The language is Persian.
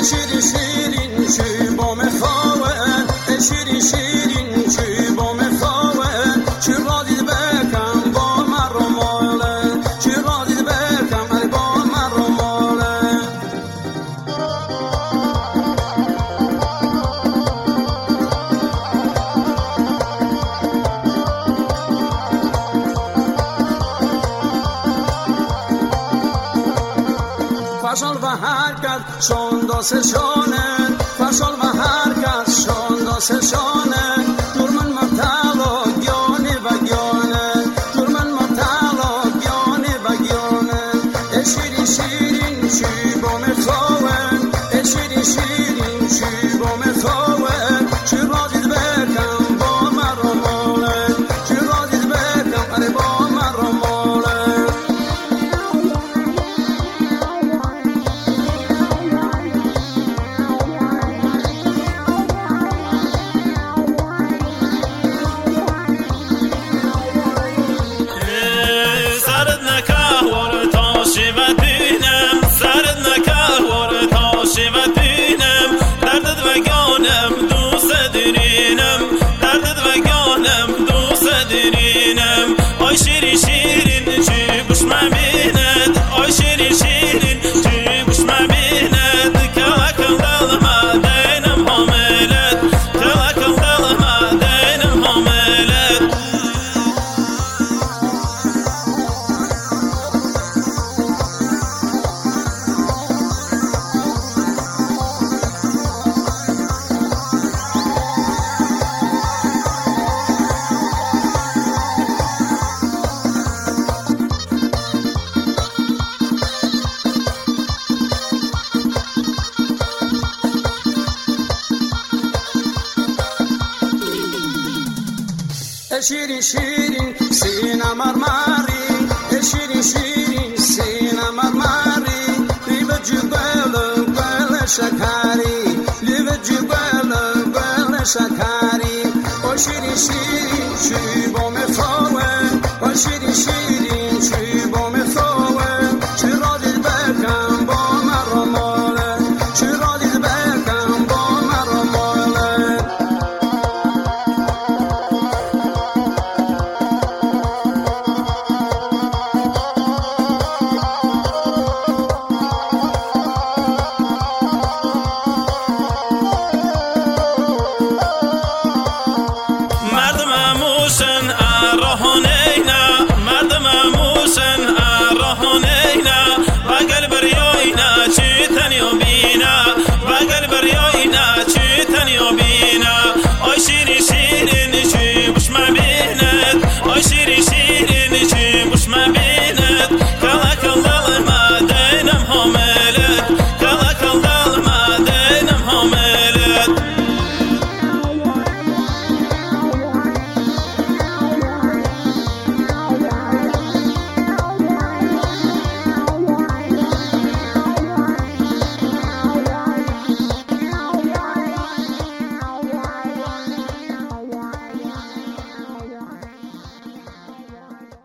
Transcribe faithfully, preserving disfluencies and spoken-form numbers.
شیرین شیرین چی با مخاون شیرین شیرین چی با مخاون چی را دید بکم با من رو ماله چی را دید بکم ای با من رو ماله فشل و حرکت شون داستشانه فشل و حرکت شون داستشانه دور من مبتلا گیانه و گیانه دور من مبتلا گیانه و گیانه شیرین شیرین چی با مخاون شیرین شیرین چی با مخاون چی را دید بکم با من رو ماله چی را دید بکم ای با من رو ماله شیرین شیرین چی گوش مبیند آی شیرین شیرین چی گوش مبیند کلکم دل ما دینم حاملت کلکم دل ما دینم حاملت شیرین شیرین سینه مرمری شیرین شیرین سینه مرمری لیو جبل گل شکری لیو جبل گل شکری او شیرین شیرین چی با مخاون او شیرین